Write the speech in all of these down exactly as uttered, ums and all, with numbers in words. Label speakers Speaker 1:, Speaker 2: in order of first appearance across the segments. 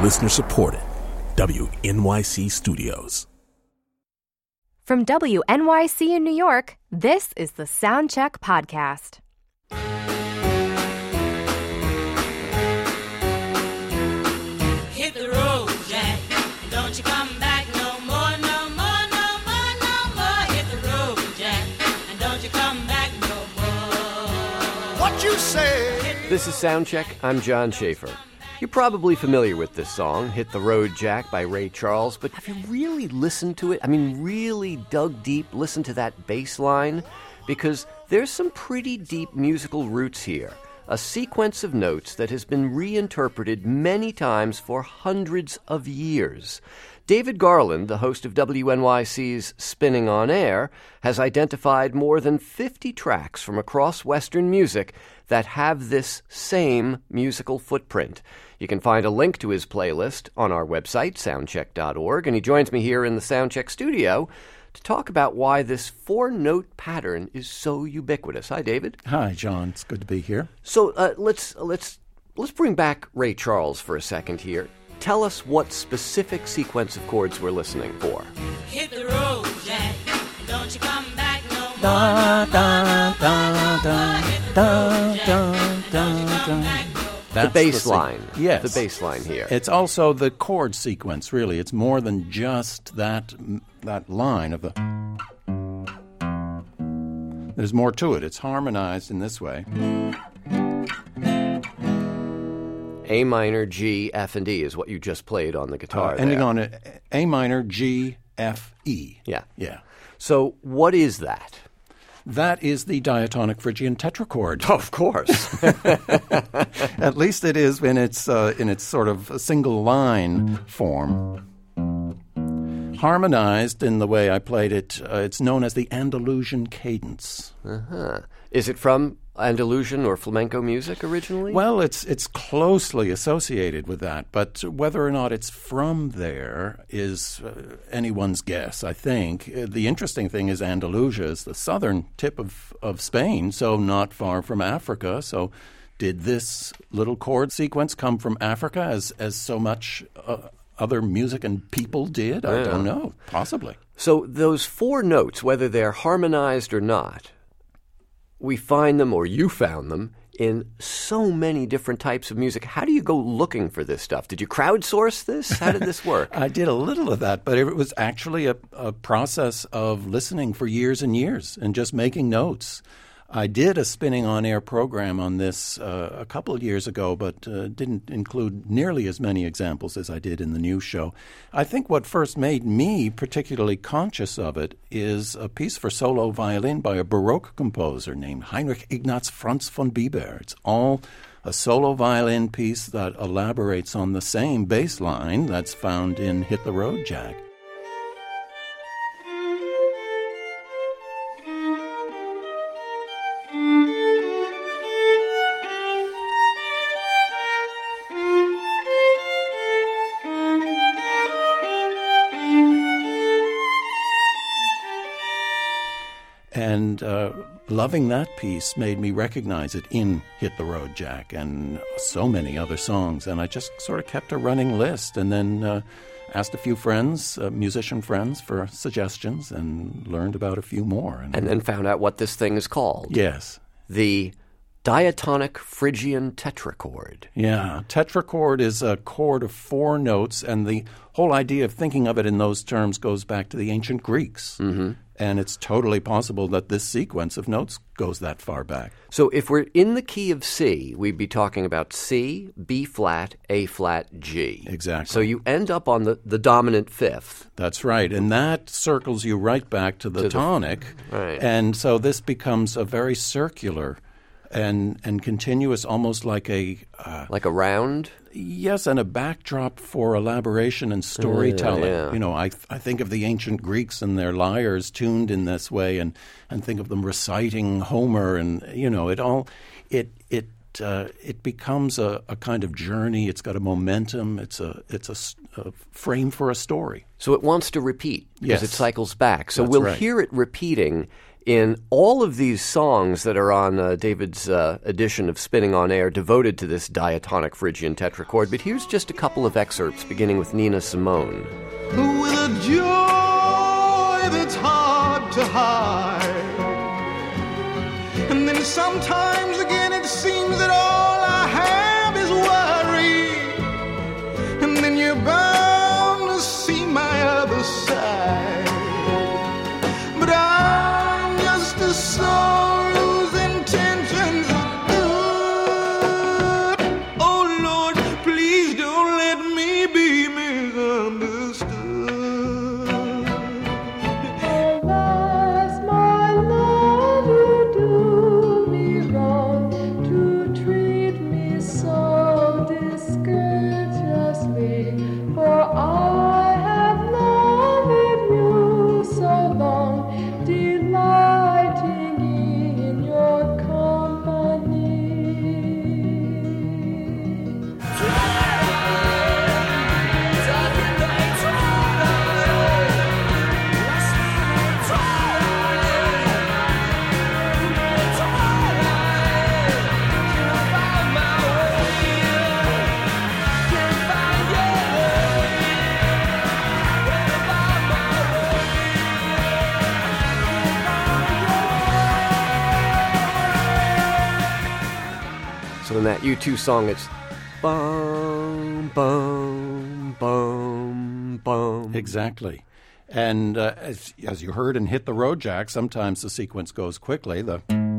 Speaker 1: Listener supported. W N Y C Studios.
Speaker 2: From W N Y C in New York, this is the Soundcheck Podcast.
Speaker 3: Hit the road, Jack. Don't you come back no more, no more, no more, no more. Hit the road, Jack. And don't you come back no more.
Speaker 4: What you say?
Speaker 5: This is Soundcheck. I'm John Schaefer. You're probably familiar with this song, Hit the Road, Jack, by Ray Charles, but have you really listened to it? I mean, really dug deep, listened to that bass line? Because there's some pretty deep musical roots here. A sequence of notes that has been reinterpreted many times for hundreds of years. David Garland, the host of W N Y C's Spinning on Air, has identified more than fifty tracks from across Western music that have this same musical footprint. You can find a link to his playlist on our website, soundcheck dot org, and he joins me here in the Soundcheck studio to talk about why this four-note pattern is so ubiquitous. Hi, David.
Speaker 6: Hi, John. It's good to be here.
Speaker 5: So uh, let's let's let's bring back Ray Charles for a second here. Tell us what specific sequence of chords we're listening for.
Speaker 3: Hit the road, Jack. Don't you come back no more.
Speaker 6: Da,
Speaker 3: no
Speaker 6: da,
Speaker 3: more,
Speaker 6: da,
Speaker 3: no
Speaker 6: da,
Speaker 3: more. Hit the
Speaker 6: da,
Speaker 3: road, Jack.
Speaker 6: da,
Speaker 3: Don't you
Speaker 6: da,
Speaker 3: come
Speaker 6: da.
Speaker 3: back no more.
Speaker 5: The
Speaker 6: That's
Speaker 5: bass
Speaker 6: the
Speaker 5: line.
Speaker 6: se- yes.
Speaker 5: The bass line here.
Speaker 6: It's also the chord sequence, really. It's more than just that that line of the... There's more to it. It's harmonized in this way.
Speaker 5: A minor, G, F, and E is what you just played on the guitar
Speaker 6: Uh, ending
Speaker 5: there.
Speaker 6: on a, A minor, G, F, E.
Speaker 5: Yeah.
Speaker 6: Yeah.
Speaker 5: So what is that?
Speaker 6: That is the diatonic Phrygian tetrachord.
Speaker 5: Of course.
Speaker 6: At least it is in its uh, in its sort of single line form. Harmonized in the way I played it, uh, it's known as the Andalusian cadence.
Speaker 5: Uh-huh. Is it from Andalusian or flamenco music originally?
Speaker 6: Well, it's it's closely associated with that, but whether or not it's from there is uh, anyone's guess, I think. Uh, the interesting thing is Andalusia is the southern tip of, of Spain, so not far from Africa. So did this little chord sequence come from Africa as, as so much uh, other music and people did? I
Speaker 5: Yeah.
Speaker 6: don't know. Possibly.
Speaker 5: So those four notes, whether they're harmonized or not, we find them, or you found them, in so many different types of music. How do you go looking for this stuff? Did you crowdsource this? How did this work?
Speaker 6: I did a little of that, but it was actually a, a process of listening for years and years and just making notes. I did a Spinning on Air program on this uh, a couple of years ago, but uh, didn't include nearly as many examples as I did in the new show. I think what first made me particularly conscious of it is a piece for solo violin by a Baroque composer named Heinrich Ignaz Franz von Bieber. It's all a solo violin piece that elaborates on the same bass line that's found in Hit the Road, Jack. And uh, loving that piece made me recognize it in Hit the Road, Jack, and so many other songs. And I just sort of kept a running list and then uh, asked a few friends, uh, musician friends, for suggestions and learned about a few more. And,
Speaker 5: And then found out what this thing is called.
Speaker 6: yes.
Speaker 5: The diatonic Phrygian tetrachord.
Speaker 6: Yeah, tetrachord is a chord of four notes, and the whole idea of thinking of it in those terms goes back to the ancient Greeks. Mm-hmm. And it's totally possible that this sequence of notes goes that far back.
Speaker 5: So if we're in the key of C, we'd be talking about C, B flat, A flat, G.
Speaker 6: Exactly.
Speaker 5: So you end up on the, the dominant fifth.
Speaker 6: That's right. And that circles you right back to the
Speaker 5: To the-
Speaker 6: tonic.
Speaker 5: right.
Speaker 6: And so this becomes a very circular and and continuous, almost like a uh,
Speaker 5: Like a round?
Speaker 6: yes, and a backdrop for elaboration and storytelling.
Speaker 5: yeah.
Speaker 6: You know, I I think of the ancient Greeks and their lyres tuned in this way, and and think of them reciting Homer, and you know, it all it it. Uh, it becomes a, a kind of journey. It's got a momentum. It's a it's a, s- a frame for a story.
Speaker 5: So it wants to repeat because
Speaker 6: Yes.
Speaker 5: it cycles back. So
Speaker 6: That's
Speaker 5: we'll
Speaker 6: right.
Speaker 5: hear it repeating in all of these songs that are on uh, David's uh, edition of Spinning on Air devoted to this diatonic Phrygian tetrachord. But here's just a couple of excerpts beginning with Nina Simone.
Speaker 4: With a joy that's hard to hide. And then sometimes again it seems that all I have is worry. And then you're bound to see my other side. But I'm just a soul whose intentions are good. Oh Lord, please don't let me be misunderstood.
Speaker 7: Alas, my love, you do me wrong to treat me so discourteously, for I have loved you so long, delighting in your company.
Speaker 5: So in that U two song, it's bum, bum, bum, bum.
Speaker 6: Exactly. And uh, as, as you heard in Hit the Road Jack, sometimes the sequence goes quickly. The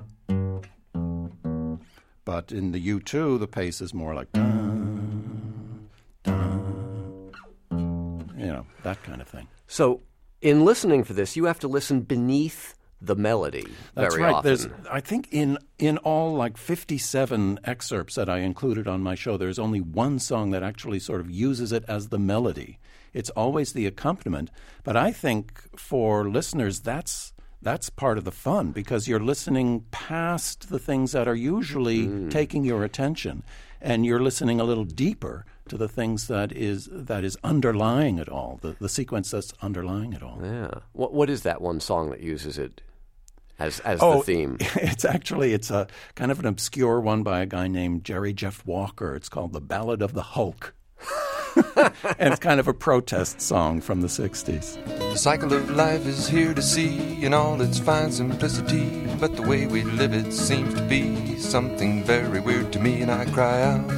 Speaker 6: But in the U two, the pace is more like dun, dun, you know, that kind of thing.
Speaker 5: So in listening for this, you have to listen beneath the melody
Speaker 6: That's
Speaker 5: very
Speaker 6: right.
Speaker 5: often.
Speaker 6: There's, I think in in all like fifty-seven excerpts that I included on my show, there's only one song that actually sort of uses it as the melody. It's always the accompaniment. But I think for listeners, that's that's part of the fun, because you're listening past the things that are usually mm. taking your attention, and you're listening a little deeper to the things that is that is underlying it all, the, the sequence that's underlying it all.
Speaker 5: Yeah. What What is that one song that uses it as as
Speaker 6: oh,
Speaker 5: the theme?
Speaker 6: It's actually, it's a kind of an obscure one by a guy named Jerry Jeff Walker. It's called The Ballad of the Hulk. And it's kind of a protest song from the sixties.
Speaker 8: The cycle of life is here to see in all its fine simplicity, but the way we live it seems to be something very weird to me, and I cry out.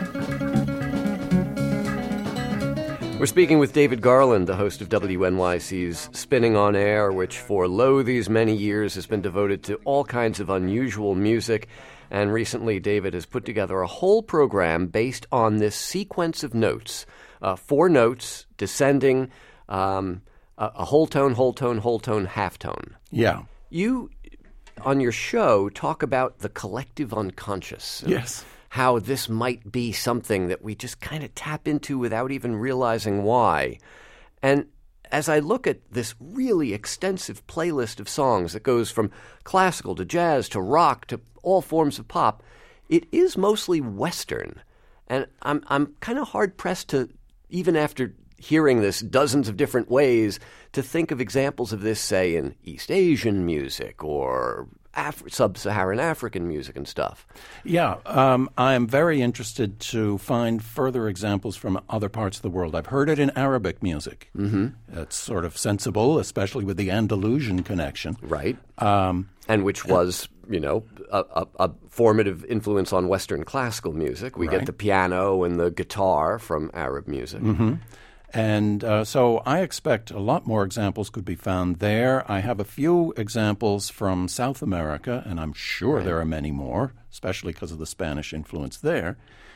Speaker 5: We're speaking with David Garland, the host of W N Y C's Spinning on Air, which for lo these many years has been devoted to all kinds of unusual music. And recently, David has put together a whole program based on this sequence of notes. Uh, four notes, descending, um, a, a whole tone, whole tone, whole tone, half tone.
Speaker 6: Yeah.
Speaker 5: You, on your show, talk about the collective unconscious.
Speaker 6: Yes.
Speaker 5: How this might be something that we just kind of tap into without even realizing why. And as I look at this really extensive playlist of songs that goes from classical to jazz to rock to all forms of pop, it is mostly Western. And I'm I'm kind of hard-pressed to, even after hearing this dozens of different ways, to think of examples of this, say, in East Asian music or Af- sub-Saharan African music and stuff.
Speaker 6: Yeah, um, I am very interested to find further examples from other parts of the world. I've heard it in Arabic music. Mm-hmm. It's sort of sensible, especially with the Andalusian connection.
Speaker 5: Right. Um, and which was, you know, a, a, a formative influence on Western classical music. We
Speaker 6: right.
Speaker 5: get the piano and the guitar from Arab music.
Speaker 6: Mm-hmm. And uh, so I expect a lot more examples could be found there. I have a few examples from South America, and I'm sure right. there are many more, especially because of the Spanish influence there.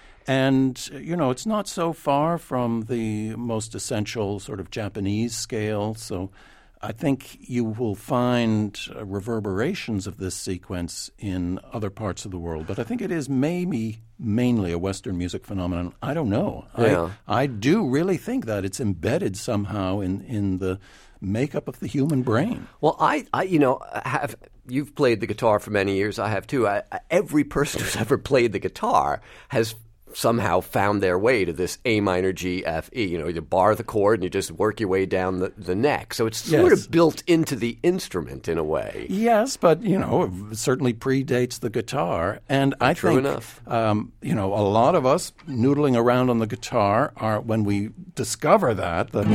Speaker 6: And, you know, it's not so far from the most essential sort of Japanese scale. So I think you will find uh, reverberations of this sequence in other parts of the world. But I think it is maybe mainly a Western music phenomenon. I don't know.
Speaker 5: Yeah.
Speaker 6: I, I do really think that it's embedded somehow in, in the makeup of the human brain.
Speaker 5: Well, I, I you know, have you've played the guitar for many years. I have too. I, I, every person who's ever played the guitar has somehow found their way to this A minor G F E. You know, you bar the chord and you just work your way down the, the neck. So it's sort
Speaker 6: Yes.
Speaker 5: of built into the instrument in a way.
Speaker 6: Yes, but, you know, it certainly predates the guitar. And I
Speaker 5: True
Speaker 6: think,
Speaker 5: enough.
Speaker 6: Um, you know, a lot of us noodling around on the guitar are, when we discover that, that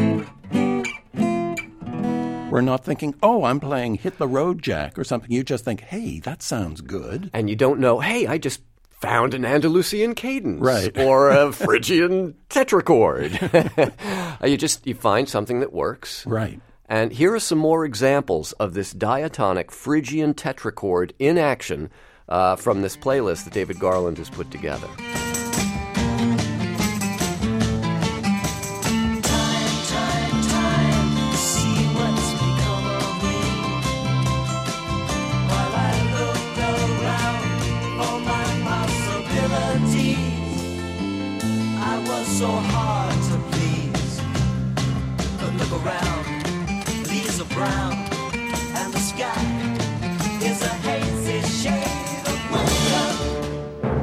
Speaker 6: we're not thinking, oh, I'm playing Hit the Road Jack or something. You just think, hey, that sounds good.
Speaker 5: And you don't know, hey, I just found an Andalusian cadence,
Speaker 6: Right.
Speaker 5: or a Phrygian tetrachord. you just you find something that works,
Speaker 6: Right.
Speaker 5: And here are some more examples of this diatonic Phrygian tetrachord in action uh, from this playlist that David Garland has put together.
Speaker 9: So hard to please, but look around, leaves are brown, and the sky is a hazy shade of winter.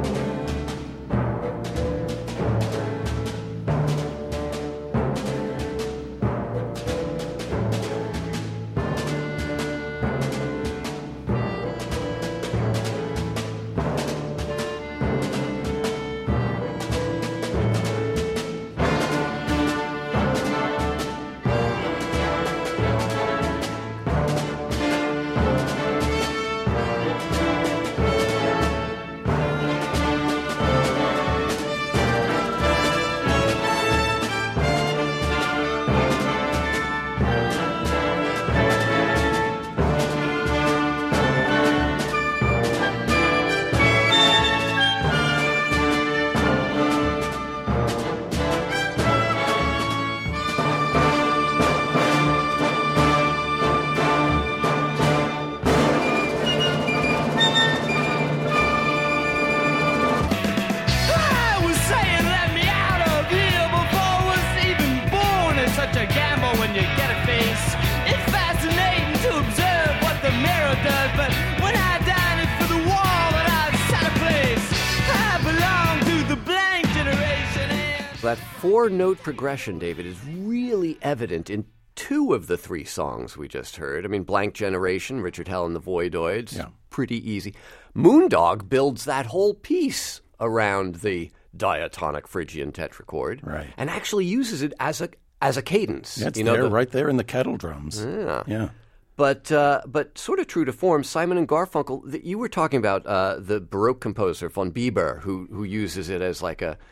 Speaker 5: That four-note progression, David, is really evident in two of the three songs we just heard. I mean, Blank Generation, Richard Hell and the Voidoids,
Speaker 6: Yeah.
Speaker 5: pretty easy. Moondog builds that whole piece around the diatonic Phrygian tetrachord,
Speaker 6: Right.
Speaker 5: and actually uses it as a as a cadence.
Speaker 6: Yeah, it's
Speaker 5: you know,
Speaker 6: there,
Speaker 5: the-
Speaker 6: right there in the kettle drums.
Speaker 5: Yeah.
Speaker 6: Yeah.
Speaker 5: But uh, but sort of true to form, Simon and Garfunkel. th- You were talking about uh, the Baroque composer von Bieber, who who uses it as like a,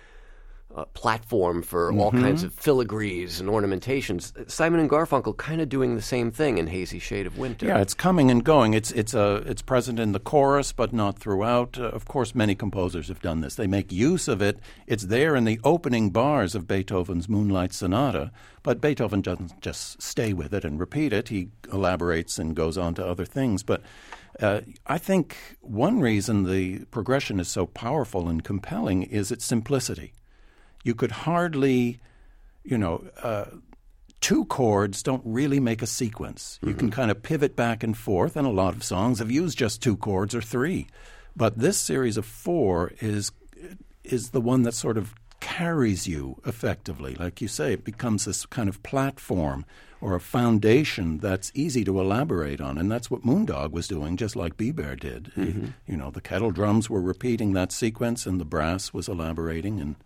Speaker 5: a platform for all kinds of filigrees and ornamentations. Simon and Garfunkel kind of doing the same thing in Hazy Shade of Winter.
Speaker 6: Yeah, it's coming and going. It's it's a it's present in the chorus, but not throughout. Uh, of course, many composers have done this. They make use of it. It's there in the opening bars of Beethoven's Moonlight Sonata, but Beethoven doesn't just stay with it and repeat it. He elaborates and goes on to other things. But uh, I think one reason the progression is so powerful and compelling is its simplicity. You could hardly, you know, uh, two chords don't really make a sequence. You can kind of pivot back and forth, and a lot of songs have used just two chords or three. But this series of four is is the one that sort of carries you effectively. Like you say, it becomes this kind of platform or a foundation that's easy to elaborate on. And that's what Moondog was doing, just like Bieber did.
Speaker 5: Mm-hmm.
Speaker 6: You know, the kettle drums were repeating that sequence, and the brass was elaborating, and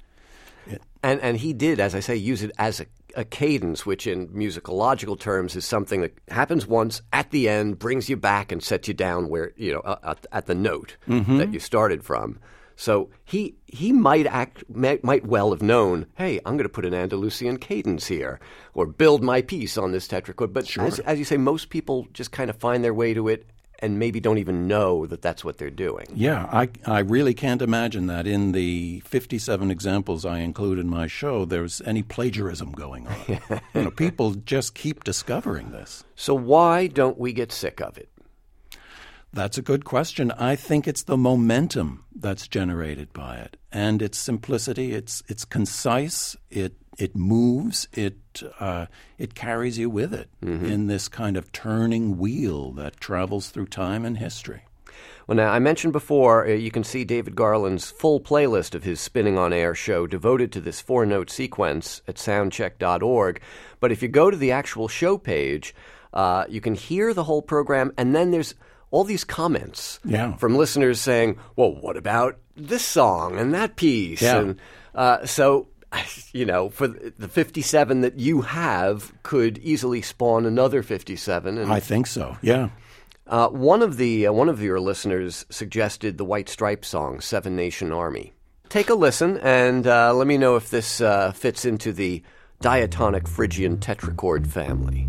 Speaker 5: And and he did, as I say, use it as a, a cadence, which in musicological terms is something that happens once at the end, brings you back and sets you down where, you know, uh, at, at the note that you started from. So he he might act might, might well have known, hey, I'm going to put an Andalusian cadence here, or build my piece on this tetrachord. But as, as you say, most people just kind of find their way to it and maybe don't even know that that's what they're doing.
Speaker 6: Yeah, I, I really can't imagine that in the fifty-seven examples I include in my show there's any plagiarism going on. You know, people just keep discovering this.
Speaker 5: So why don't we get sick of it?
Speaker 6: That's a good question. I think it's the momentum that's generated by it, and its simplicity. It's it's concise. It it moves. It uh, it carries you with it in this kind of turning wheel that travels through time and history.
Speaker 5: Well, now, I mentioned before, uh, you can see David Garland's full playlist of his Spinning on Air show devoted to this four-note sequence at soundcheck dot org. But if you go to the actual show page, uh, you can hear the whole program, and then there's all these comments
Speaker 6: Yeah.
Speaker 5: from listeners saying, well, what about this song and that piece?
Speaker 6: Yeah.
Speaker 5: And uh, so, you know, for the fifty-seven that you have could easily spawn another fifty-seven. And
Speaker 6: I think so, yeah.
Speaker 5: Uh, one of the uh, one of your listeners suggested the White Stripes song "Seven Nation Army." Take a listen and uh, let me know if this uh, fits into the diatonic Phrygian tetrachord family.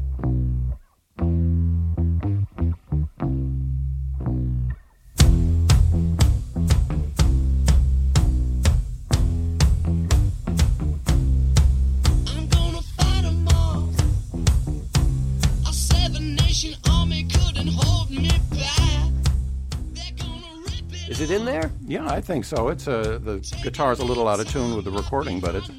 Speaker 10: I'm gonna fight 'em all. A seven-nation army couldn't hold me back. They're gonna rip it
Speaker 5: Is it in there?
Speaker 6: Yeah, I think so. It's a, the guitar's a little out of tune with the recording, but it's...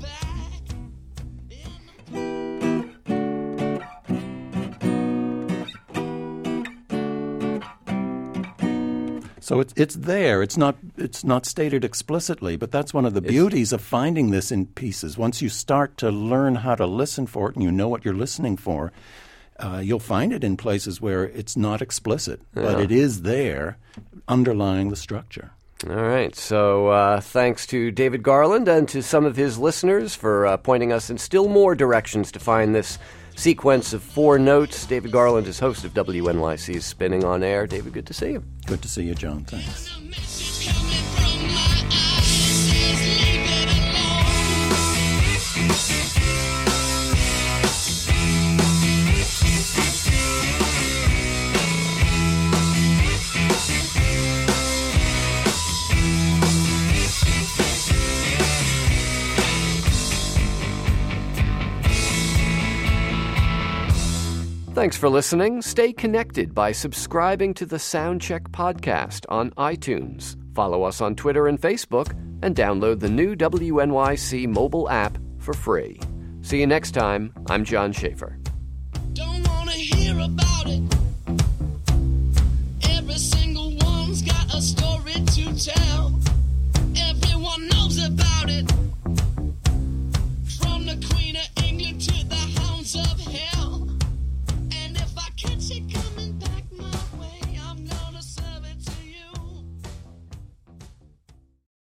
Speaker 6: So it's it's there. It's not it's not stated explicitly, but that's one of the beauties of finding this in pieces. Once you start to learn how to listen for it and you know what you're listening for, uh, you'll find it in places where it's not explicit, but
Speaker 5: Yeah.
Speaker 6: it is there, underlying the structure.
Speaker 5: All right. So uh, thanks to David Garland and to some of his listeners for uh, pointing us in still more directions to find this sequence of four notes. David Garland is host of W N Y C's Spinning on Air. David, good to see you.
Speaker 6: Good to see you, John. Thanks.
Speaker 10: a message coming from my eyes says leave it alone.
Speaker 5: Thanks for listening. Stay connected by subscribing to the Soundcheck podcast on iTunes. Follow us on Twitter and Facebook, and download the new W N Y C mobile app for free. See you next time. I'm John Schaefer.
Speaker 10: Don't wanna hear about it. Every single one's got a story to tell.